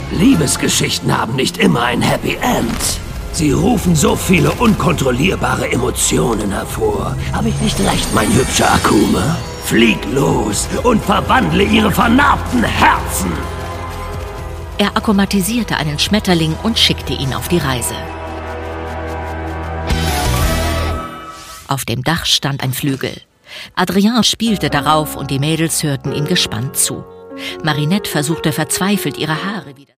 Liebesgeschichten haben nicht immer ein Happy End. Sie rufen so viele unkontrollierbare Emotionen hervor. Habe ich nicht recht, mein hübscher Akuma? Flieg los und verwandle ihre vernarbten Herzen! Er akkumatisierte einen Schmetterling und schickte ihn auf die Reise. Auf dem Dach stand ein Flügel. Adrien spielte darauf und die Mädels hörten ihm gespannt zu. Marinette versuchte verzweifelt, ihre Haare wieder